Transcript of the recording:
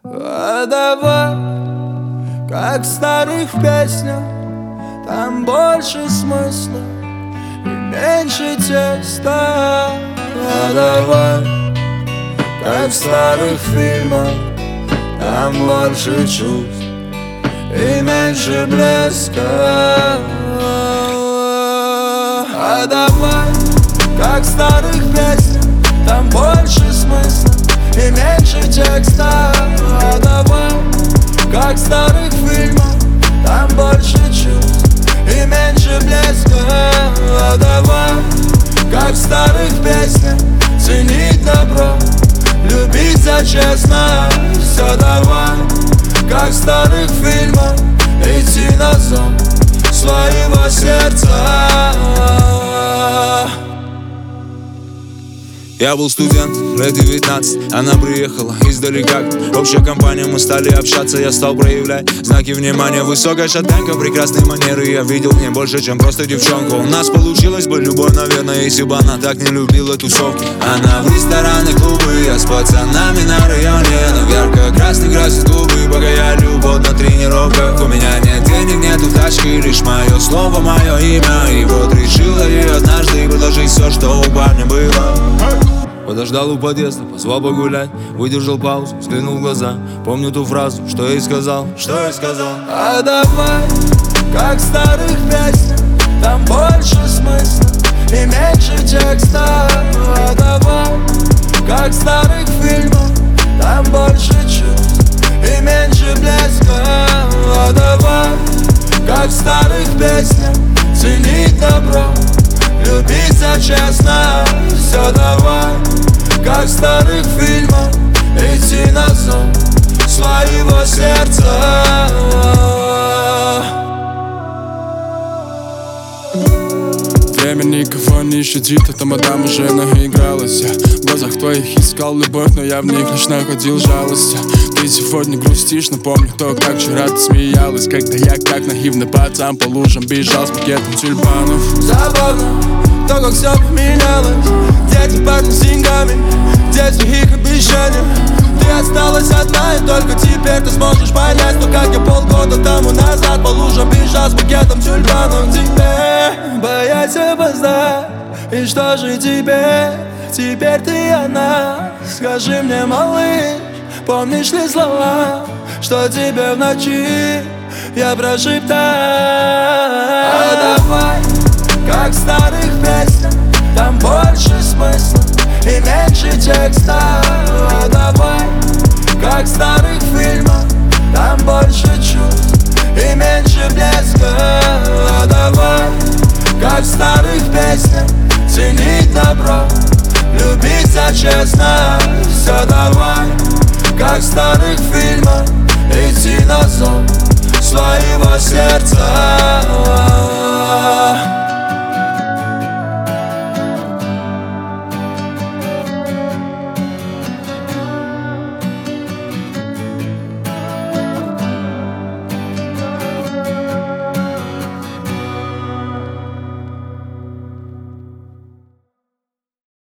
А давай, как в старых песнях, там больше смысла и меньше теста. А давай, как в старых фильмах, там больше чувств и меньше блеска. А давай, как в старых песнях, там больше смысла и меньше текста. А давай, как в старых фильмах, там больше чувств и меньше блеска. А давай, как в старых песнях, ценить добро, любить за честно. Все давай, как в старых фильмах, идти на зов своего сердца. Я был студент, лет 19, она приехала издалека. Общая компания, мы стали общаться, я стал проявлять знаки внимания. Высокая шатенка, прекрасные манеры, я видел в ней больше, чем просто девчонку. У нас получилась бы любовь, наверное, если бы она так не любила тусовки. Она в рестораны, клубы, я с пацанами на районе. Она в ярко-красный красит губы, пока я любовь на тренировках. У меня нет денег, нету тачки, лишь мое слово, мое имя. И вот решила ей однажды предложить все, что у парня было. Подождал у подъезда, позвал погулять, выдержал паузу, взглянул в глаза. Помню ту фразу, что я ей сказал. А давай, как в старых песнях, там больше смысла и меньше текста. А давай, как в старых фильмах, там больше чувств и меньше блеска. А давай, как в старых песнях, ценить добро, любить за честно. Все давай, как в старых фильмах, идти на зов своего сердца. Время никого не щадит, эта мадам уже наигралась. Я в глазах твоих искал любовь, но я в них лишь находил жалость. Ты сегодня грустишь, напомню то, как вчера ты смеялась, когда я как наивный пацан по лужам бежал с букетом тюльпанов. Забавно то, как все поменялось. Дети парни с деньгами, дети их обещания. Ты осталась одна, и только теперь ты сможешь понять, что как я полгода тому назад по лужам бежал с букетом тюльпанов. Тебе боясь опоздать, и что же теперь ты одна. Скажи мне, малыш, помнишь ли слова, что тебе в ночи я прошептал? А давай, как в старых песнях, там больше смысла и меньше текста. А давай, как в старых фильмах, там больше чувств и меньше блеска. А давай, как в старых песнях, ценить добро, любить за честно. Все давай, как в старых фильмах, идти на зов своего сердца.